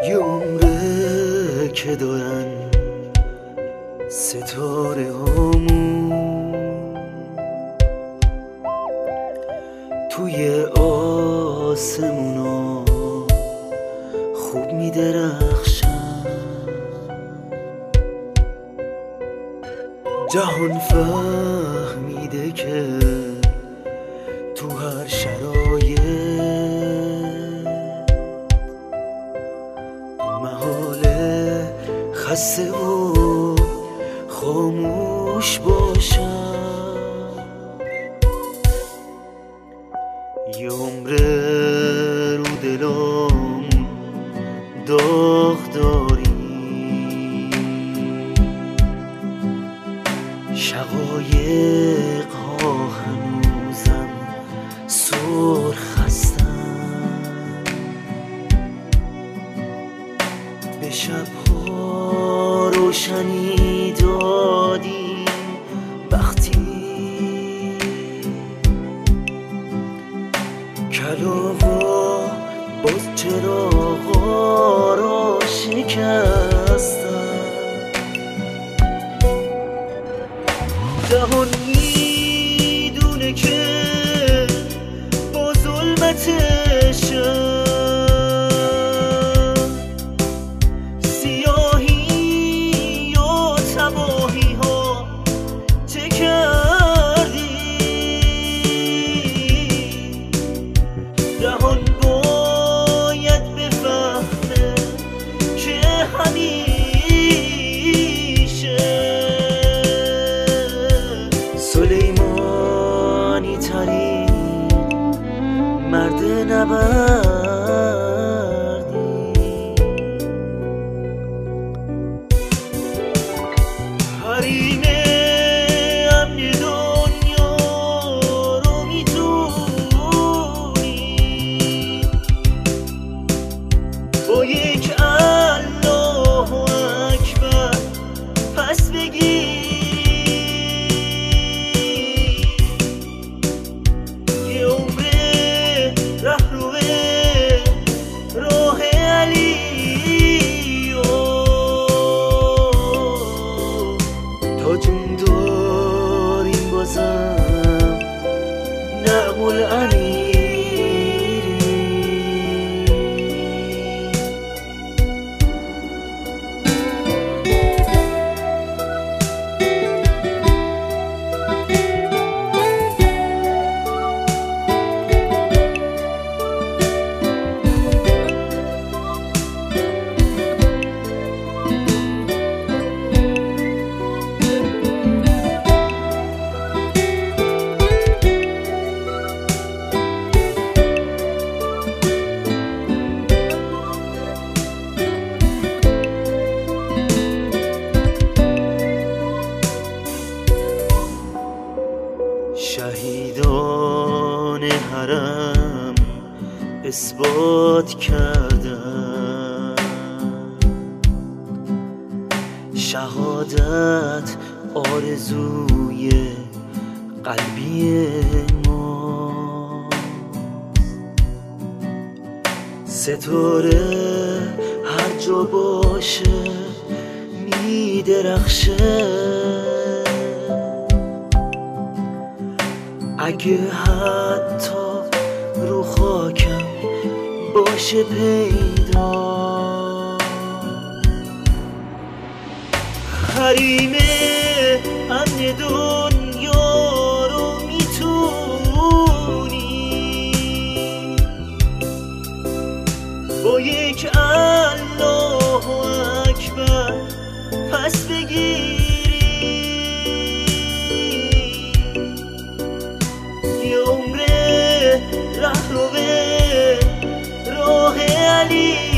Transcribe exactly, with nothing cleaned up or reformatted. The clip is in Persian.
یه عمره که دارن ستاره همون توی آسمونا خوب میدرخشن. جهان فهمیده که تو هر شرایط محاله خسته و خاموش باشم. یه عمره رو دلم داغ داری، شقایق ها هنوزم سرخ هستن. به شبها روشنی دادی وقتی کلاغا باز چراغا را شکستن. جهان میدونه که با ظلمتش سیاهی و تباهی ها چه کردی. جهان باید بفهمه که همیشه سلیمانی ترین مرد نبردی. حریم امن دنیا رو میتونی با یک الله اکبر پس بگیری. یه عمره رهرو راه علی و تا جون داریم بازم نعم الامیری. شهیدان حرم اثبات کردن شهادت آرزوی قلبی ما. ستاره هر جا باشه میدرخشه، اگه حتی رو خاکم باشه پیدا. حریم امن دنیا رو میتونی با یک الله اکبر پس بگیری. رهرو راه علی